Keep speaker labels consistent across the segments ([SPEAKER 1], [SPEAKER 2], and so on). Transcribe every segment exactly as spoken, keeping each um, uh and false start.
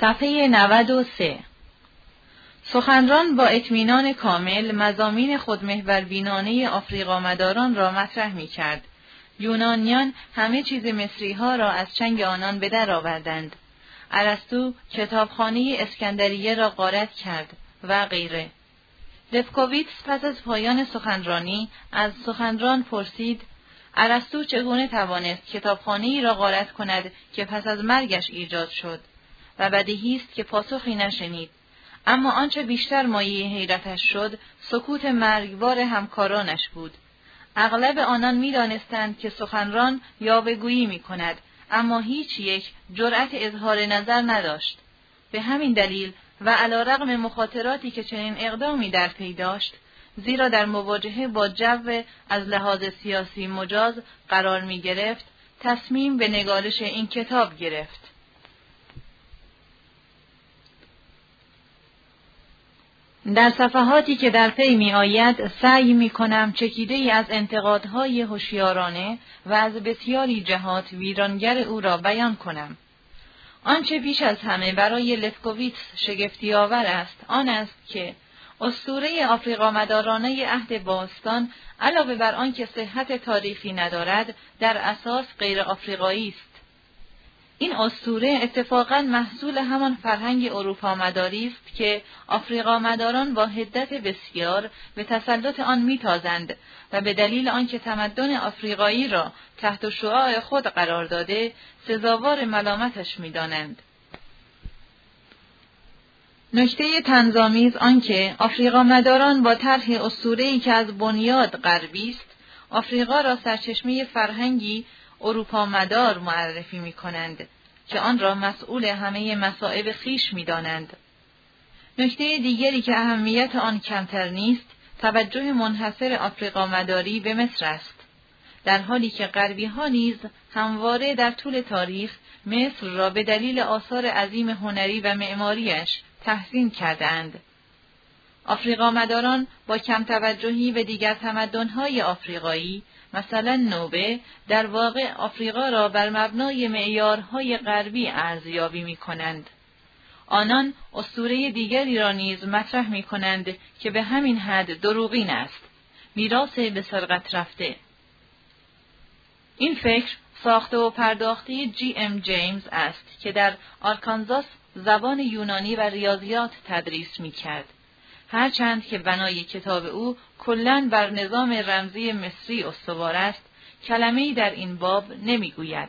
[SPEAKER 1] صفحه نود و سه. سخنران با اطمینان کامل مضامین خودمحوربینانه آفریقامداران را مطرح می‌کرد. یونانیان همه چیز مصری‌ها را از چنگ آنان به در آوردند. ارسطو کتابخانه اسکندریه را غارت کرد و غیره. لفکوویتس پس از پایان سخنرانی از سخنران پرسید: ارسطو چگونه توانست کتابخانه‌ای را غارت کند که پس از مرگش ایجاد شد؟ و بدیهی است که پاسخی نشنید. اما آنچه بیشتر مایه حیرتش شد سکوت مرگبار همکارانش بود. اغلب آنان می‌دانستند که سخنران یاوه‌گویی می‌کند، اما هیچ یک جرأت اظهار نظر نداشت. به همین دلیل و علی‌رغم مخاطراتی که چنین اقدامی در پی داشت، زیرا در مواجهه با جو از لحاظ سیاسی مجاز قرار می‌گرفت، تصمیم به نگارش این کتاب گرفت. در صفحاتی که در پی می آید سعی می کنم چکیده ای از انتقادهای هوشیارانه و از بسیاری جهات ویرانگر او را بیان کنم. آنچه بیش از همه برای لفکوویتس شگفتی آور است آن است که اسطوره آفریقامدارانه عهد باستان علاوه بر آنکه صحت تاریخی ندارد در اساس غیر آفریقایی است. این اسطوره اتفاقاً محصول همان فرهنگ اروپا مداری است که آفریقا مداران با حدت بسیار به تسلط آن میتازند و به دلیل آنکه تمدن آفریقایی را تحت شعاع خود قرار داده سزاوار ملامتش میدانند. نکته طنزآمیز آنکه آفریقا مداران با طرح اسطوره‌ای که از بنیاد غربی است آفریقا را سرچشمه فرهنگی اروپا مدار معرفی می کنند که آن را مسئول همه مصائب خویش می دانند. نکته دیگری که اهمیت آن کمتر نیست توجه منحصر آفریقا مداری به مصر است، در حالی که غربی ها نیز همواره در طول تاریخ مصر را به دلیل آثار عظیم هنری و معماریش تحسین کردند. آفریقا مداران با کم توجهی به دیگر تمدن‌های آفریقایی مثلا نوبه در واقع آفریقا را بر مبنای معیارهای غربی ارزیابی می‌کنند. آنان اسطوره دیگری را نیز مطرح می‌کنند که به همین حد دروغین است: میراث به سرقت رفته. این فکر ساخته و پرداخته جی ام جیمز است که در آرکانزاس زبان یونانی و ریاضیات تدریس می‌کرد. هرچند که بنای کتاب او کلاً بر نظام رمزی مصری استوار است، کلمه‌ای در این باب نمی‌گوید.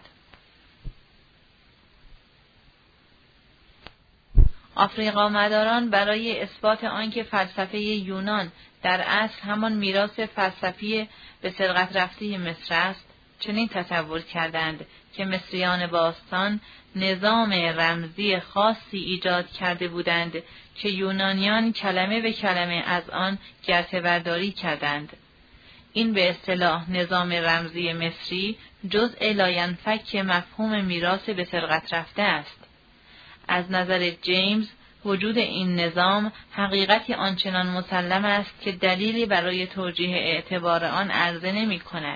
[SPEAKER 1] آفریقا مداران برای اثبات آنکه فلسفه یونان در اصل همان میراث فلسفی به سرقت رفته مصر است، چنین تصور کردند که مصریان باستان نظام رمزی خاصی ایجاد کرده بودند که یونانیان کلمه به کلمه از آن گرته برداری کردند. این به اصطلاح نظام رمزی مصری جزء لاینفک مفهوم میراث به سرقت رفته است. از نظر جیمز وجود این نظام حقیقتی آنچنان مسلم است که دلیلی برای توجیه اعتبار آن عرضه نمی کند.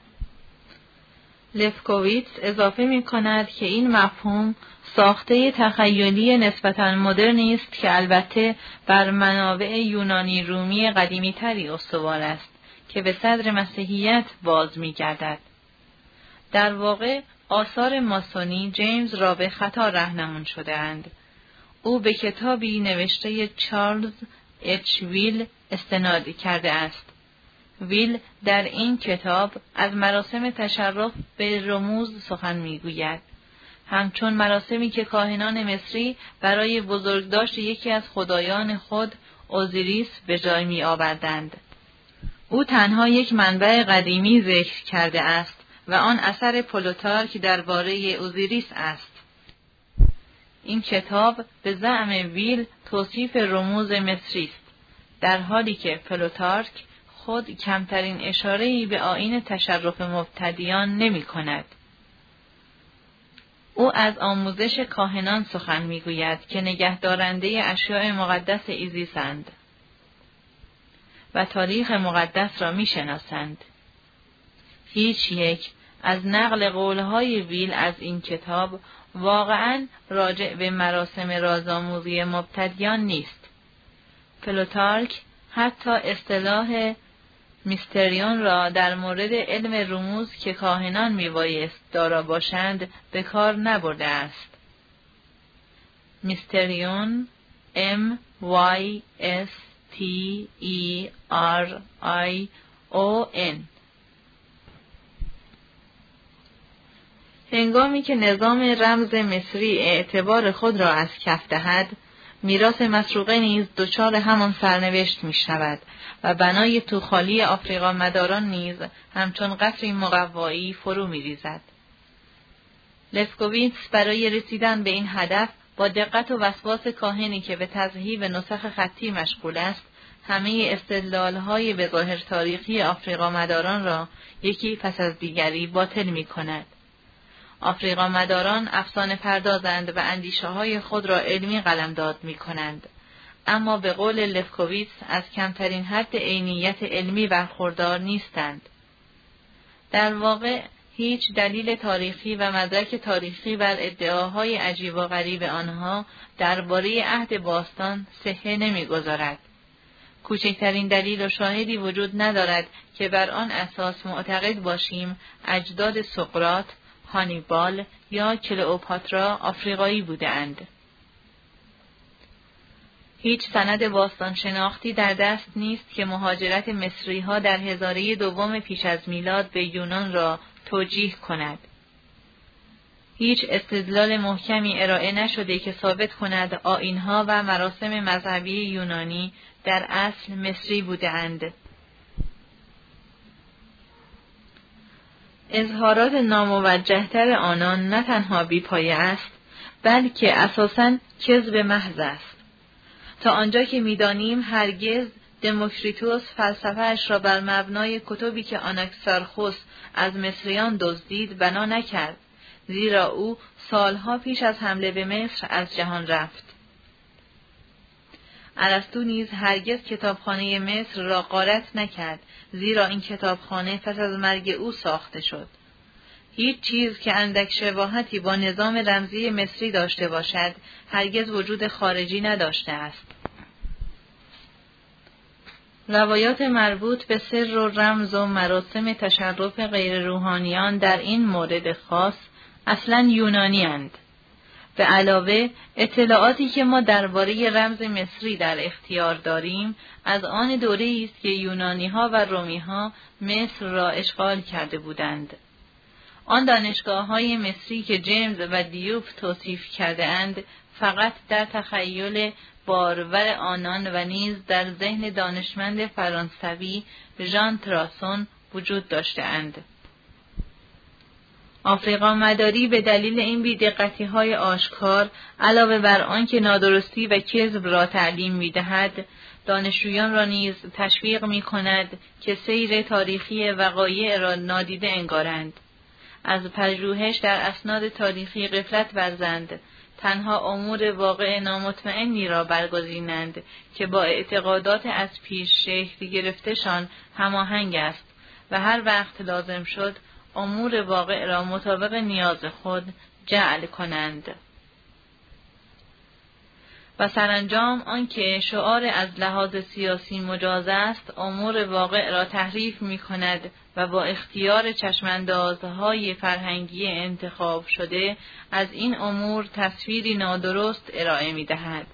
[SPEAKER 1] لفکوویتس اضافه می کند که این مفهوم ساخته تخیلی نسبتاً مدرنی است که البته بر منابع یونانی رومی قدیمی تری استوار است که به صدر مسیحیت باز می گردد. در واقع آثار ماسونی جیمز را به خطا راهنمون شده اند. او به کتابی نوشته چارلز اچ ویل استناد کرده است. ویل در این کتاب از مراسم تشرف به رموز سخن میگوید، همچون مراسمی که کاهنان مصری برای بزرگداشت یکی از خدایان خود اوزیریس به جای می آوردند. او تنها یک منبع قدیمی ذکر کرده است و آن اثر پلوتارک درباره اوزیریس است. این کتاب به زعم ویل توصیف رموز مصری است، در حالی که پلوتارک خود کمترین اشاره‌ای به آیین تشرف مبتدیان نمی کند. او از آموزش کاهنان سخن می گوید که نگهدارنده اشیاء مقدس ایزیسند و تاریخ مقدس را می شناسند. هیچ یک از نقل قولهای ویل از این کتاب واقعاً راجع به مراسم رازآموزی مبتدیان نیست. پلوتارک حتی اصطلاح میستریون را در مورد علم رموز که کاهنان میبایست دارا باشند به کار نبرده است. میستریون M Y S T E R I O N. هنگامی که نظام رمز مصری اعتبار خود را از کف دهد، میراث مسروقه نیز دچار همان سرنوشت می شود و بنای توخالی آفریقا مداران نیز همچون قصری مقوایی فرو می ریزد. لفکویتس برای رسیدن به این هدف با دقت و وسواس کاهنی که به تذهیب نسخ خطی مشغول است، همه استدلال‌های به ظاهر تاریخی آفریقا مداران را یکی پس از دیگری باطل می کند. آفریقا مداران افسانه پردازند و اندیشه های خود را علمی قلمداد می کنند، اما به قول لفکویتس از کمترین حد عینیت علمی برخوردار نیستند. در واقع هیچ دلیل تاریخی و مدرک تاریخی بر ادعاهای عجیب و غریب آنها درباره عهد باستان صحه نمی‌گذارد. کوچکترین دلیل و شاهدی وجود ندارد که بر آن اساس معتقد باشیم اجداد سقراط، هانیبال یا کلئوپاترا آفریقایی بودند. هیچ سند باستان شناختی در دست نیست که مهاجرت مصری‌ها در هزاره دوم پیش از میلاد به یونان را توجیه کند. هیچ استدلال محکمی ارائه نشده که ثابت کند آیین‌ها و مراسم مذهبی یونانی در اصل مصری بودند. اظهارات ناموجه‌تر آنان نه تنها بی‌پایه است، بلکه اساساً کذب محض است. تا آنجا که می‌دانیم هرگز دموکریتوس فلسفه‌اش را بر مبنای کتبی که آناکسارخوس از مصریان دزدید بنا نکرد، زیرا او سالها پیش از حمله به مصر از جهان رفت. ارسطو نیز هرگز کتابخانه مصر را غارت نکرد، زیرا این کتابخانه پس از مرگ او ساخته شد. هیچ چیز که اندک شباهتی با نظام رمزی مصری داشته باشد، هرگز وجود خارجی نداشته است. روایات مربوط به سر و رمز و مراسم تشرف غیر روحانیان در این مورد خاص اصلاً یونانی اند. به علاوه اطلاعاتی که ما درباره رمز مصری در اختیار داریم از آن دوره‌ای است که یونانی‌ها و رومی‌ها مصر را اشغال کرده بودند. آن دانشگاه‌های مصری که جیمز و دیوپ توصیف کرده اند فقط در تخیل بارور آنان و نیز در ذهن دانشمند فرانسوی ژان تراسون وجود داشته اند. آفریقا مداری به دلیل این بی‌دقتی‌های آشکار علاوه بر آنکه نادرستی و کذب را تعلیم می‌دهد، دانشجویان را نیز تشویق می‌کند که سیر تاریخی وقایع را نادیده انگارند، از پژوهش در اسناد تاریخی غفلت ورزند، تنها امور واقع نامطمئنی را برگزینند که با اعتقادات از پیش شکل گرفته‌شان هماهنگ است و هر وقت لازم شد امور واقع را مطابق نیاز خود جعل کنند. و سرانجام آنکه شعار از لحاظ سیاسی مجاز است، امور واقع را تحریف می کند و با اختیار چشماندازهای فرهنگی انتخاب شده از این امور تصویری نادرست ارائه می دهد.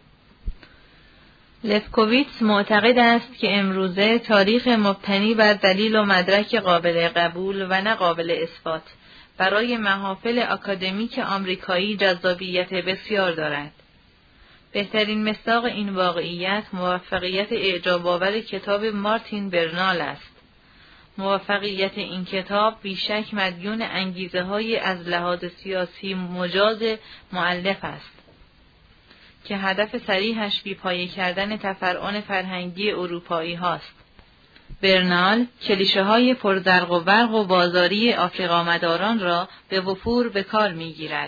[SPEAKER 1] لفکویتس معتقد است که امروزه تاریخ مبتنی بر دلیل و مدرک قابل قبول و نه قابل اثبات برای محافل اکادمیک آمریکایی جذابیت بسیار دارد. بهترین مصداق این واقعیت موفقیت اعجاب‌آور کتاب مارتین برنال است. موفقیت این کتاب بیشک مدیون انگیزه‌های از لحاظ سیاسی مجاز مؤلف است که هدف صریحش بی‌پایه کردن تفرعن فرهنگی اروپایی هاست. برنال کلیشه‌های پرزرق و برق و بازاری آفریقا مداران را به وفور به کار می‌گیرد.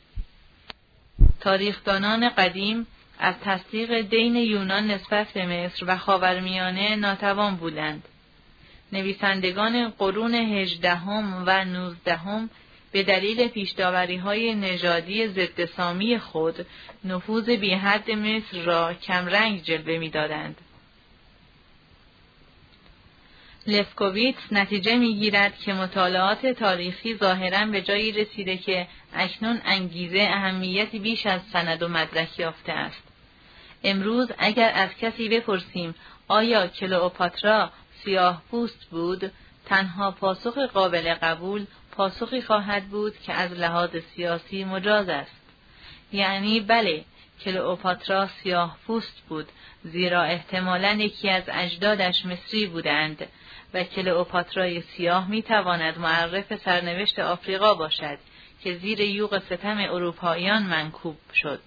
[SPEAKER 1] تاریخدانان قدیم از تصدیق دین یونان نسبت به مصر و خاورمیانه ناتوان بودند. نویسندگان قرون هجدهم و نوزدهم به دلیل پیش‌داوری‌های نژادی ضد سامی خود نفوذ بی‌حد مصر را کمرنگ جلوه می‌دادند. لفکویتس نتیجه می‌گیرد که مطالعات تاریخی ظاهراً به جایی رسیده که اکنون انگیزه اهمیتی بیش از سند و مدرک یافته است. امروز اگر از کسی بپرسیم آیا کلئوپاترا سیاه پوست بود، تنها پاسخ قابل قبول پاسخی خواهد بود که از لحاظ سیاسی مجاز است. یعنی بله، کلئوپاترا سیاه پوست بود، زیرا احتمالاً یکی از اجدادش مصری بودند و کلئوپاترای سیاه میتواند معرف سرنوشت آفریقا باشد که زیر یوغ ستم اروپاییان منکوب شد.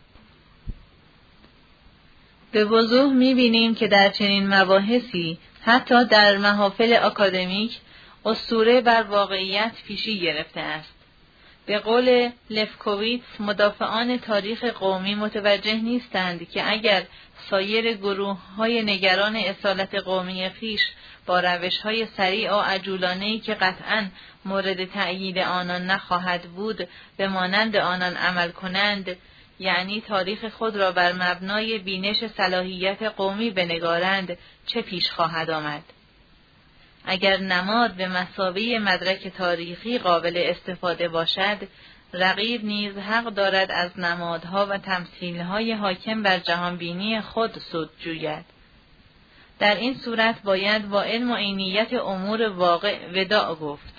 [SPEAKER 1] به وضوح می‌بینیم که در چنین مباحثی حتی در محافل آکادمیک اسطوره بر واقعیت پیشی گرفته است. به قول لفکویتس مدافعان تاریخ قومی متوجه نیستند که اگر سایر گروه‌های نگران اصالت قومی خویش با روش‌های سریع و عجولانه‌ای که قطعاً مورد تأیید آنان نخواهد بود به مانند آنان عمل کنند، یعنی تاریخ خود را بر مبنای بینش صلاحیت قومی بنگارند، چه پیش خواهد آمد؟ اگر نماد به مثابه مدرک تاریخی قابل استفاده باشد، رقیب نیز حق دارد از نمادها و تمثیلهای حاکم بر جهانبینی خود سود جوید. در این صورت باید با علم و عینیت امور واقع وداع گفت.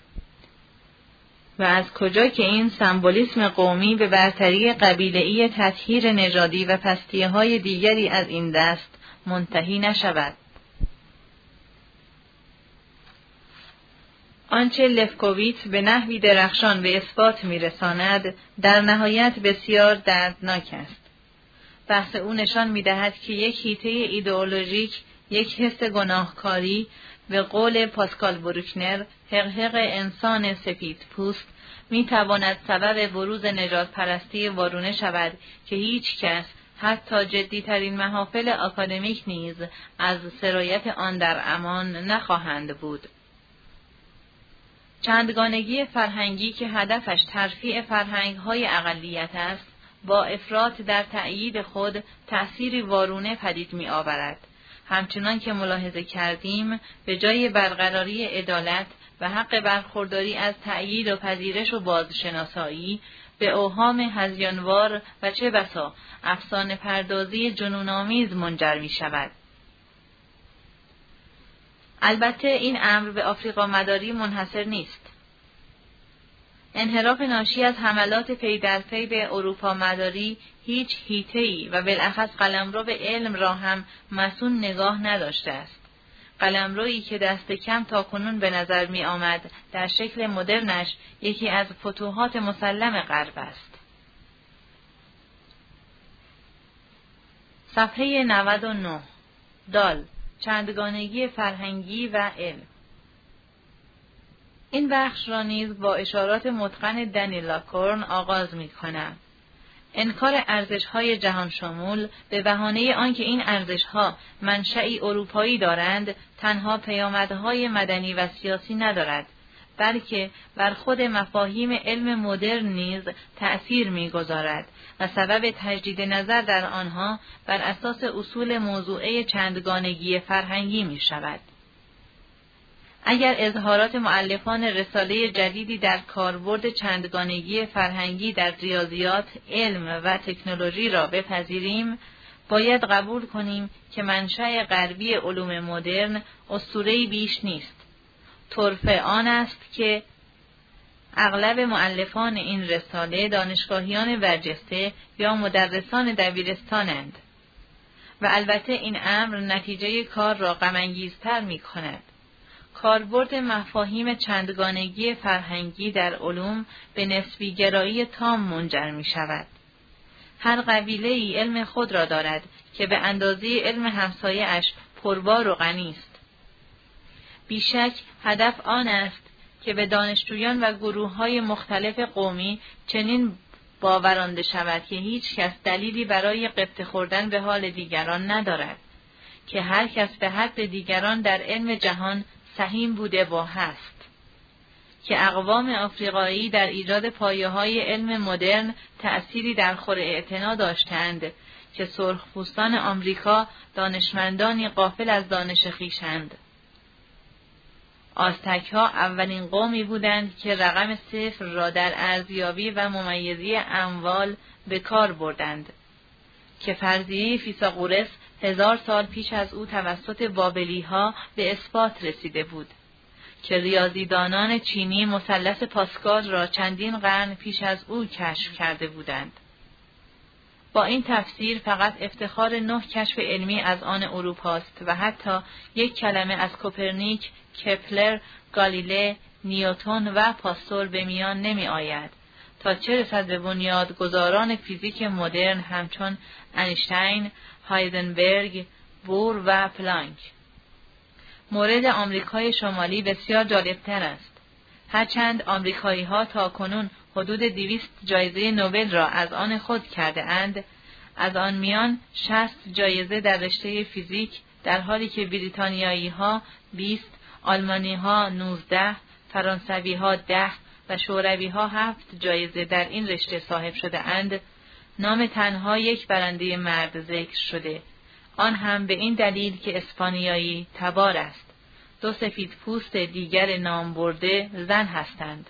[SPEAKER 1] و از کجا که این سمبولیسم قومی به برتری قبیله‌ای تطهیر نژادی و پستی‌های دیگری از این دست منتهی نشود. آنچه لفکویتس به نحوی درخشان به اثبات می‌رساند، در نهایت بسیار دردناک است. بحث او نشان می‌دهد که یک حیطه ایدئولوژیک، یک حس گناهکاری، به قول پاسکال بروکنر، حقحق انسان سفید پوست، می‌تواند سبب بروز نژاد پرستی وارونه شود که هیچ کس، حتی جدی‌ترین محافل آکادمیک نیز، از سرایت آن در امان نخواهند بود. چندگانگی فرهنگی که هدفش ترفیع فرهنگ‌های اقلیت است، با افراط در تأیید خود تأثیری وارونه پدید می‌آورد. همچنان که ملاحظه کردیم، به جای برقراری عدالت و حق برخورداری از تأیید و پذیرش و بازشناسایی، به اوهام هذیانوار و چه بسا افسانه پردازی جنون‌آمیز منجر می‌شود. البته این امر به آفریقا مداری منحصر نیست. انحراف ناشی از حملات پی در پی به اروپا مداری هیچ حیطه‌ای و بالاخص قلمرو به علم را هم مصون نگاه نداشته است. قلمرویی که دست کم تا کنون به نظر می آمد در شکل مدرنش یکی از فتوحات مسلم غرب است. صفحه نود و نه. دال، چندگانگی فرهنگی و علم. این بخش را نیز با اشارات متقن دنی لاکورن آغاز می کنم. انکار ارزش‌های جهان شمول به بهانه آنکه این ارزش‌ها منشأی اروپایی دارند، تنها پیامدهای مدنی و سیاسی ندارد، بلکه بر خود مفاهیم علم مدرن نیز تأثیر می‌گذارد و سبب تجدید نظر در آنها بر اساس اصول موضوعه چندگانگی فرهنگی می‌شود. اگر اظهارات مؤلفان رساله جدیدی در کاربرد چندگانگی فرهنگی در ریاضیات، علم و تکنولوژی را بپذیریم، باید قبول کنیم که منشأ غربی علوم مدرن اسطوره‌ای بیش نیست. طرفه آن است که اغلب مؤلفان این رساله دانشگاهیان برجسته یا مدرسان دبیرستانند و البته این امر نتیجه کار را غم‌انگیزتر می‌کند. کاربرد مفاهیم چندگانگی فرهنگی در علوم به نسبی گرایی تام منجر می شود. هر قبیله‌ای علم خود را دارد که به اندازه علم همسایه‌اش پربار و غنی است. بیشک هدف آن است که به دانشجویان و گروه‌های مختلف قومی چنین باورانده شود که هیچ کس دلیلی برای غبطه خوردن به حال دیگران ندارد، که هر کس به حد دیگران در علم جهان سهیم بوده و هست. که اقوام آفریقایی در ایجاد پایه‌های علم مدرن تأثیری در خور اعتنا داشتند که سرخپوستان آمریکا دانشمندانی غافل از دانش خویشند. آزتک‌ها اولین قومی بودند که رقم صفر را در ارزیابی و ممیزی اموال به کار بردند که فرضیه فیثاغورس هزار سال پیش از او توسط بابلی‌ها به اثبات رسیده بود که ریاضیدانان چینی مثلث پاسکال را چندین قرن پیش از او کشف کرده بودند. با این تفسیر فقط افتخار نه کشف علمی از آن اروپاست و حتی یک کلمه از کوپرنیک، کپلر، گالیله، نیوتن و پاستور به میان نمی آید تا چه رسد به بنیادگذاران فیزیک مدرن همچون اینشتین، هایزنبرگ، بور و پلانک. مورد آمریکای شمالی بسیار جالبتر است. هرچند آمریکایی‌ها تا کنون حدود دویست جایزه نوبل را از آن خود کرده اند، از آن میان شصت جایزه در رشته فیزیک، در حالی که بریتانیایی‌ها بیست، آلمانی‌ها نوزده، فرانسوی‌ها ده و شوروی‌ها هفت جایزه در این رشته صاحب شده اند. نام تنها یک برنده مرد ذکر شده، آن هم به این دلیل که اسپانیایی تبار است. دو سفید پوست دیگر نامبرده زن هستند.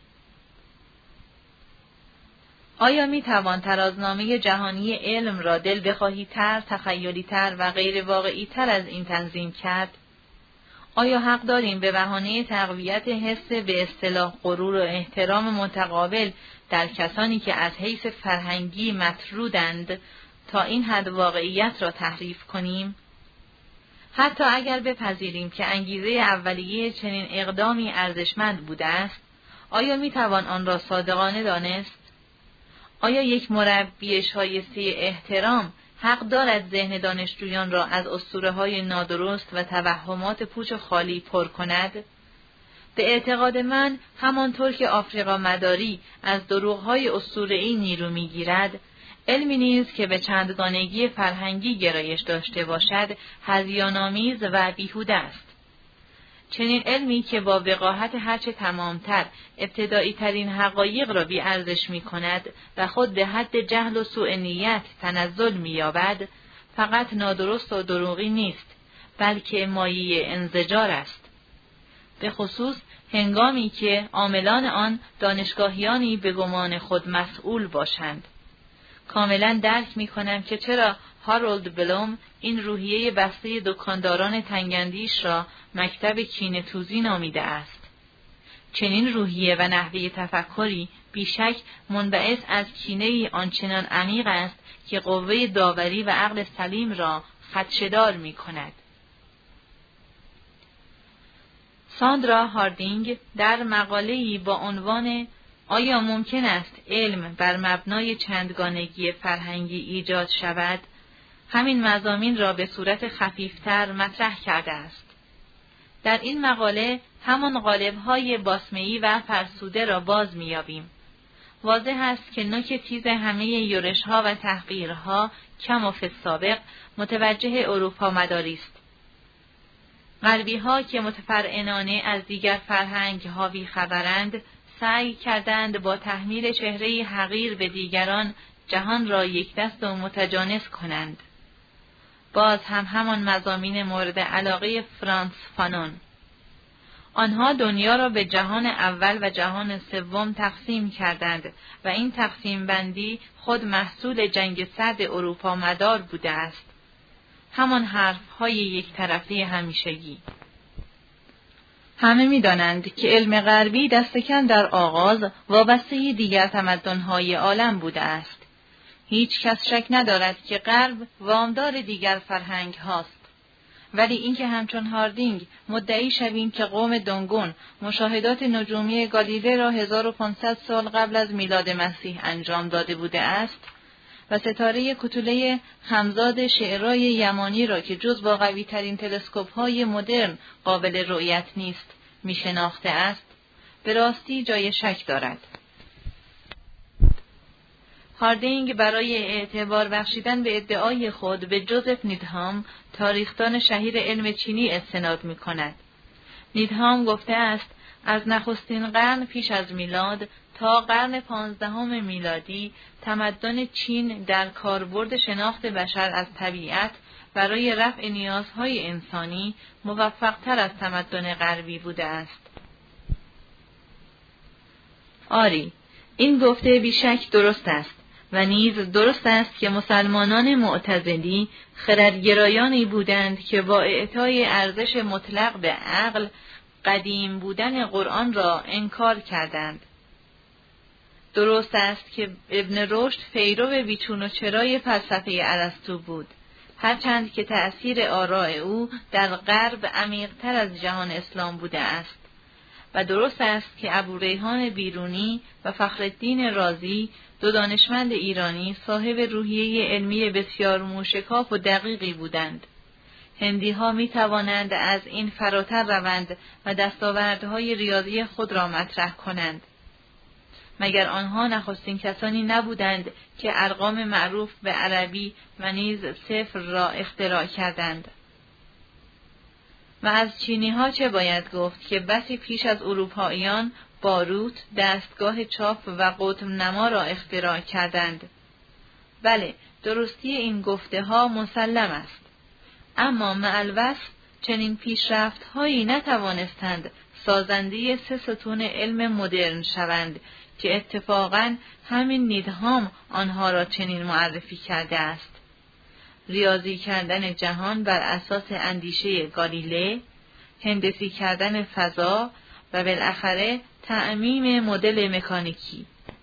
[SPEAKER 1] آیا می توان ترازنامه جهانی علم را دل بخواهی تر، تخیلی تر و غیر واقعی تر از این تنظیم کرد؟ آیا حق داریم به بهانه تقویت حس به اصطلاح غرور و احترام متقابل در کسانی که از حیث فرهنگی مطرودند تا این حد واقعیت را تحریف کنیم؟ حتی اگر بپذیریم که انگیزه اولیه چنین اقدامی ارزشمند بوده است، آیا می توان آن را صادقانه دانست؟ آیا یک مربی شایسته احترام حق دارد ذهن دانشجویان را از اسطوره‌های نادرست و توهمات پوچ و خالی پر کند؟ به اعتقاد من، همانطور که آفریقا مداری از دروغ‌های اسطوره‌ای نیرو می‌گیرد، علمی نیز که به چندگانگی فرهنگی گرایش داشته باشد، هذیان‌آمیز و بیهوده است. چنین علمی که با وقاحت هرچه تمامتر ابتدایی ترین حقایق را بی ارزش می کند و خود به حد جهل و سوء نیت تنزل می یابد، فقط نادرست و دروغی نیست، بلکه مایه انزجار است. به خصوص هنگامی که عاملان آن دانشگاهیانی به گمان خود مسئول باشند. کاملا درک می کنم که چرا هارولد بلوم این روحیه بسته دکانداران تنگندیش را مکتب کینه‌توزی نامیده است. چنین روحیه و نحوه تفکری بیشک منبعث از کینه‌ای آنچنان عمیق است که قوه داوری و عقل سلیم را خدشه‌دار می کند. ساندرا هاردینگ در مقاله‌ای با عنوان آیا ممکن است علم بر مبنای چندگانگی فرهنگی ایجاد شود، همین مضامین را به صورت خفیفتر مطرح کرده است. در این مقاله همان قالب‌های باسمه‌ای و فرسوده را باز می‌یابیم. واضح است که نوک تیز همه یورش‌ها و تحقیرها کم و فسابق متوجه اروپا مداری است. غربی‌ها که متفرعنانه از دیگر فرهنگ‌ها بی‌خبرند، سعی کردند با تحمیل چهره‌ای حقیر به دیگران جهان را یک دست و متجانس کنند. باز هم همان مضامین مورد علاقه فرانس فانون. آنها دنیا را به جهان اول و جهان سوم تقسیم کردند و این تقسیم بندی خود محصول جنگ سرد اروپا مدار بوده است. همان حرف‌های یک طرفه همیشگی. همه می‌دانند که علم غربی دست کم در آغاز وابسته دیگر تمدن‌های عالم بوده است. هیچ کس شک ندارد که غرب وامدار دیگر فرهنگ هاست. ولی اینکه همچون هاردینگ مدعی شویم که قوم دونگون مشاهدات نجومی گالیله را هزار و پانصد سال قبل از میلاد مسیح انجام داده بوده است و ستاره کتوله خمزاد شعرای یمانی را که جز با قوی ترین تلسکوپ های مدرن قابل رؤیت نیست می شناخته است، به راستی جای شک دارد. هاردینگ برای اعتبار بخشیدن به ادعای خود به جوزف نیدهام، تاریخدان شهیر علم چینی، استناد می کند. نیدهام گفته است از نخستین قرن پیش از میلاد تا قرن پانزدهم میلادی تمدن چین در کاربرد شناخت بشر از طبیعت برای رفع نیازهای انسانی موفق‌تر از تمدن غربی بوده است. آری، این گفته بیشک درست است و نیز درست است که مسلمانان معتزلی خردگرایانی بودند که با اعطای ارزش مطلق به عقل قدیم بودن قرآن را انکار کردند. درست است که ابن رشد پیرو بیچون و چرای فلسفه ارسطو بود، هرچند که تأثیر آراء او در غرب عمیق‌تر از جهان اسلام بوده است. و درست است که ابوریحان بیرونی و فخرالدین رازی، دو دانشمند ایرانی صاحب روحیه علمی بسیار موشکاف و دقیقی بودند. هندی‌ها می توانند از این فراتر روند و دستاوردهای ریاضی خود را مطرح کنند. مگر آنها نخستین کسانی نبودند که ارقام معروف به عربی و نیز صفر را اختراع کردند؟ و از چینی‌ها چه باید گفت که بسی پیش از اروپاییان باروت، دستگاه چاپ و قطب نما را اختراع کردند. بله، درستی این گفته ها مسلم است، اما مع الوصف چنین پیشرفت‌هایی نتوانستند سازنده سه ستون علم مدرن شوند که اتفاقاً همین نیدهام آنها را چنین معرفی کرده است: ریاضی کردن جهان بر اساس اندیشه گالیله، هندسی کردن فضا و بالاخره تعمیم مدل مکانیکی.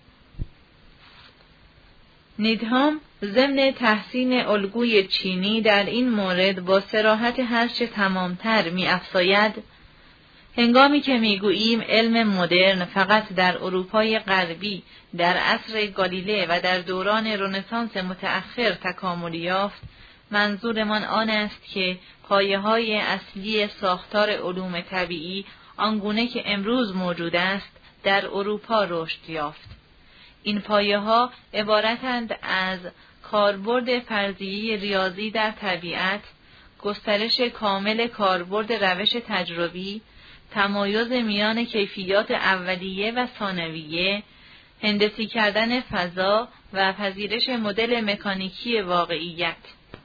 [SPEAKER 1] نیدهام ضمن تحسین الگوی چینی در این مورد با صراحت هرچه تمامتر می افزاید: هنگامی که می گوییم علم مدرن فقط در اروپای غربی در عصر گالیله و در دوران رنسانس متأخر تکامل یافت، منظورمان آن است که پایه‌های اصلی ساختار علوم طبیعی آنگونه که امروز موجود است در اروپا رشد یافت. این پایه‌ها عبارتند از کاربرد فرضیه ریاضی در طبیعت، گسترش کامل کاربرد روش تجربی، تمایز میان کیفیات اولیه و ثانویه، هندسی کردن فضا و پذیرش مدل مکانیکی واقعیت.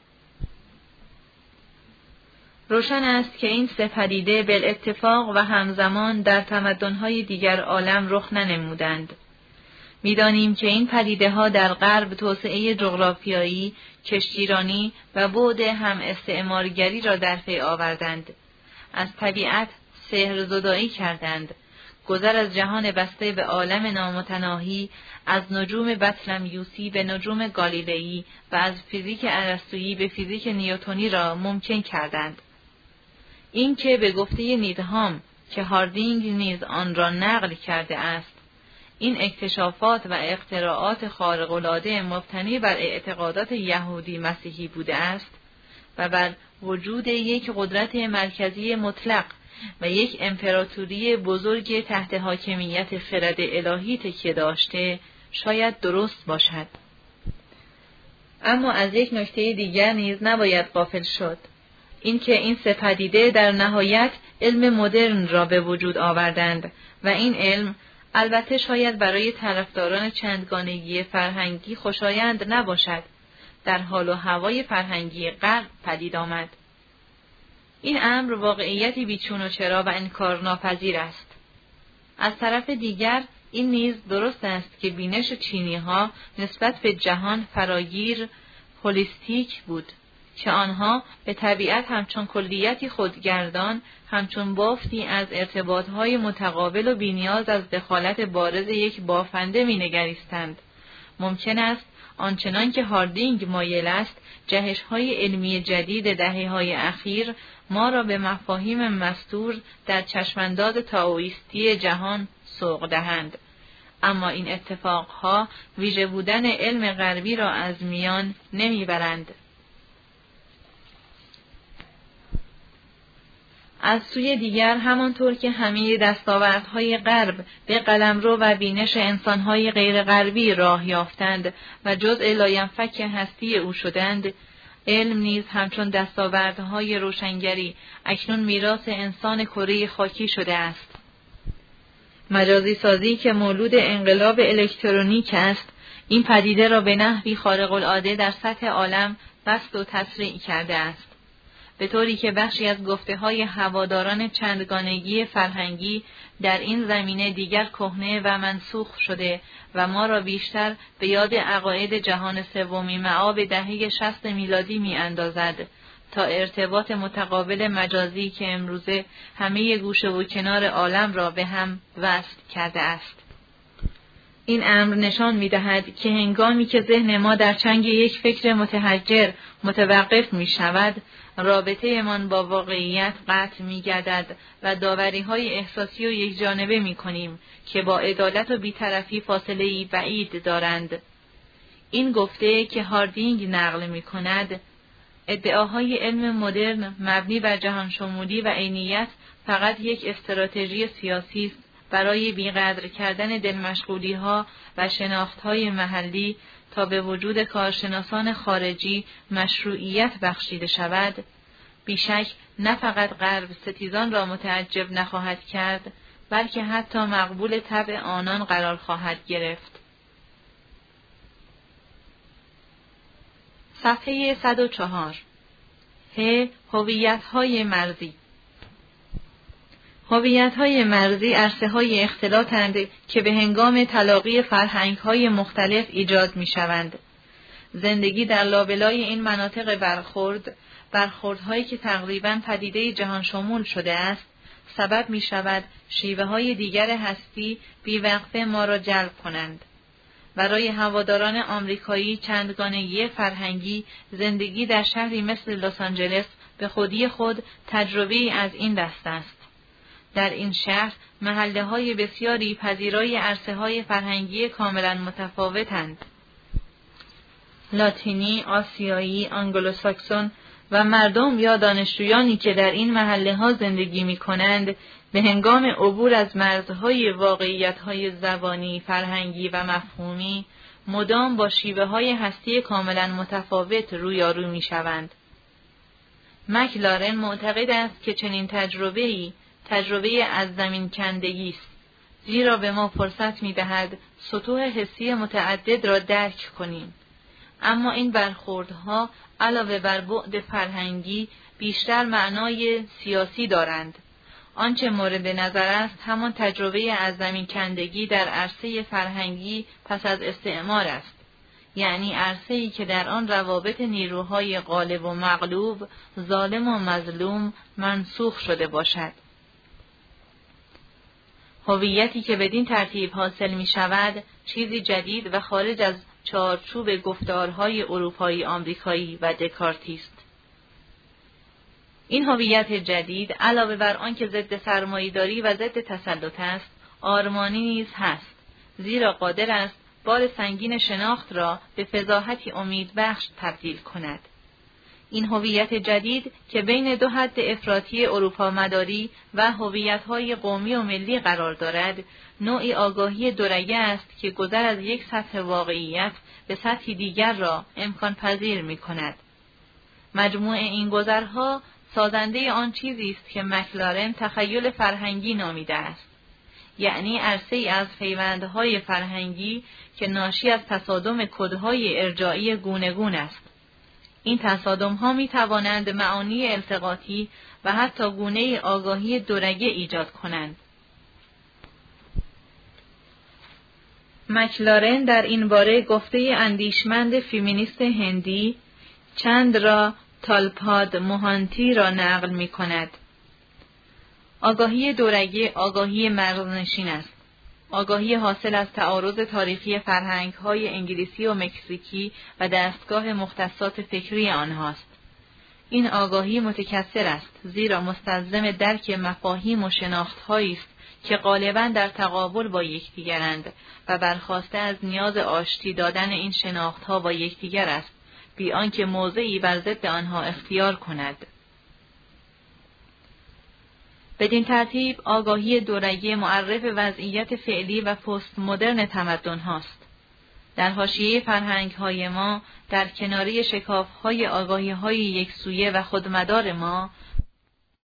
[SPEAKER 1] روشن است که این سه پدیده بالاتفاق و همزمان در تمدن‌های دیگر عالم رخ ننمودند. می‌دانیم که این پدیده‌ها در غرب توسعه جغرافیایی، کشتیرانی و بعد هم استعمارگری را در پی آوردند. از طبیعت سحرزدایی کردند. گذر از جهان بسته به عالم نامتناهی، از نجوم بطلمیوسی به نجوم گالیلئی و از فیزیک ارسطویی به فیزیک نیوتنی را ممکن کردند. این که به گفته نیدهام که هاردینگ نیز آن را نقل کرده است، این اکتشافات و اختراعات خارق‌العاده مبتنی بر اعتقادات یهودی مسیحی بوده است و بر وجود یک قدرت مرکزی مطلق و یک امپراتوری بزرگ تحت حاکمیت خرد الهی تکیه داشته، شاید درست باشد. اما از یک نکته دیگر نیز نباید غافل شد: اینکه این سه پدیده در نهایت علم مدرن را به وجود آوردند و این علم البته شاید برای طرفداران چندگانگی فرهنگی خوشایند نباشد، در حال و هوای فرهنگی غرب پدید آمد. این امر واقعیتی بیچون و چرا و انکارناپذیر است. از طرف دیگر این نیز درست است که بینش چینی‌ها نسبت به جهان فراگیر هولیستیک بود که آنها به طبیعت همچون کلیتی خودگردان، همچون بافتی از ارتباطهای متقابل و بی‌نیاز از دخالت بارز یک بافنده می‌نگریستند. ممکن است آنچنان که هاردینگ مایل است، جهش‌های علمی جدید دهه‌های اخیر ما را به مفاهیم مستور در چشمانداز تائویستی جهان سوق دهند، اما این اتفاقها ویژه بودن علم غربی را از میان نمیبرند. از سوی دیگر همانطور که همه دستاوردهای غرب به قلمرو و بینش انسانهای غیر غربی راه یافتند و جزء لاینفک هستی او شدند، علم نیز همچون دستاوردهای روشنگری اکنون میراث انسان کره خاکی شده است. مجازی سازی که مولود انقلاب الکترونیک است، این پدیده را به نحوی خارق العاده در سطح عالم بسط و تسریع کرده است، به طوری که بخشی از گفته‌های هواداران چندگانگی فرهنگی در این زمینه دیگر کهنه و منسوخ شده و ما را بیشتر به یاد عقاید جهان سومی مآب دهه شصت میلادی می‌اندازد تا ارتباط متقابل مجازی که امروزه همه گوشه و کنار عالم را به هم وصل کرده است. این امر نشان می‌دهد که هنگامی که ذهن ما در چنگ یک فکر متحجر متوقف می‌شود، رابطه‌مان با واقعیت قطع می‌گردد و داوری‌های احساسی و یکجانبه می‌کنیم که با عدالت و بی‌طرفی فاصله‌ای بعید دارند. این گفته که هاردینگ نقل می‌کند، ادعاهای علم مدرن مبنی بر جهان شمولی و عینیت فقط یک استراتژی سیاسی است برای بیقدر کردن دلمشغولی‌ها و شناخت‌های محلی تا به وجود کارشناسان خارجی مشروعیت بخشیده شود، بیشک نه فقط غرب ستیزان را متعجب نخواهد کرد، بلکه حتی مقبول طبع آنان قرار خواهد گرفت. صفحه صد و چهار. ه. هویت‌های مرزی. هویت‌های مرزی عرصه‌های اختلاط‌اند که به هنگام تلاقی فرهنگ‌های مختلف ایجاد می‌شوند. زندگی در لابلای این مناطق برخورد، برخوردهایی که تقریباً پدیده جهان شمول شده است، سبب می‌شود شیوه‌های دیگر هستی بی‌وقفه ما را جلب کنند. برای هواداران آمریکایی چندگانگی فرهنگی، زندگی در شهری مثل لس آنجلس به خودی خود تجربه‌ای از این دست است. در این شهر محله‌های بسیاری پذیرای عرصه‌های فرهنگی کاملاً متفاوتند. لاتینی، آسیایی، آنگلوساکسون و مردم یا دانشجویانی که در این محله‌ها زندگی می‌کنند به هنگام عبور از مرزهای واقعیت‌های زبانی، فرهنگی و مفهومی مدام با شیوه‌های هستی کاملاً متفاوت رویارو می‌شوند. مکلارن معتقد است که چنین تجربه‌ای تجربه از زمین کندگی است، زیرا به ما فرصت می‌دهد سطوح حسی متعدد را درک کنیم. اما این برخوردها علاوه بر بعد فرهنگی بیشتر معنای سیاسی دارند. آنچه مورد نظر است همان تجربه از زمین کندگی در عرصه فرهنگی پس از استعمار است، یعنی عرصه‌ای که در آن روابط نیروهای غالب و مغلوب، ظالم و مظلوم منسوخ شده باشد. هویتی که بدین ترتیب حاصل می شود چیزی جدید و خارج از چارچوب گفتارهای اروپایی آمریکایی و دکارتی است. این هویت جدید علاوه بر آنکه ضد سرمایه‌داری و ضد تسلط است، آرمانی نیز هست، زیرا قادر است بار سنگین شناخت را به فضاحتی امیدبخش تبدیل کند. این هویت جدید که بین دو حد افراطی اروپا مداری و هویت‌های قومی و ملی قرار دارد، نوعی آگاهی دورگه است که گذر از یک سطح واقعیت به سطحی دیگر را امکان پذیر می‌کند. مجموع این گذرها سازنده آن چیزی است که مکلارن تخیل فرهنگی نامیده است، یعنی عرصه‌ای از پیوندهای فرهنگی که ناشی از تصادم کدهای ارجاعی گونه‌گون است. این تصادم‌ها می‌توانند معانی التقاطی و حتی گونه آگاهی دورگه ایجاد کنند. مکلارن در این باره گفته اندیشمند فیمینیست هندی چند را تالپاد موهانتی را نقل می‌کند. آگاهی دورگه آگاهی مرزنشین است. آگاهی حاصل از تعارض تاریخی فرهنگ‌های انگلیسی و مکزیکی و دستگاه مختصات فکری آنهاست. این آگاهی متکثر است، زیرا مستلزم درک مفاهیم و شناخت‌هایی است که غالباً در تقابل با یکدیگرند و برخاسته از نیاز آشتی دادن این شناخت‌ها با یکدیگر است، بی آنکه موضعی بر ضد آنها اختیار کند. بدین ترتیب آگاهی دورگه معرف وضعیت فعلی و پست مدرن تمدن هاست. در حاشیه فرهنگ های ما، در کناری شکاف های آگاهی های یکسویه و خودمدار ما،